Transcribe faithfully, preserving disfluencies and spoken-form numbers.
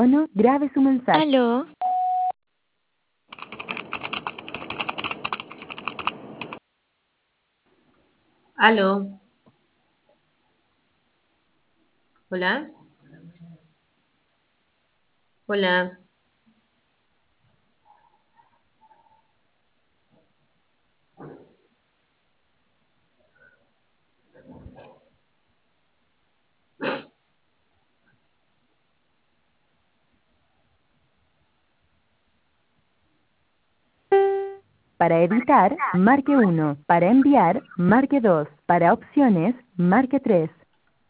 tono, grabe su mensaje. ¿Aló? Aló. Hola. Hola. Para editar, marque uno. Para enviar, marque dos. Para opciones, marque tres.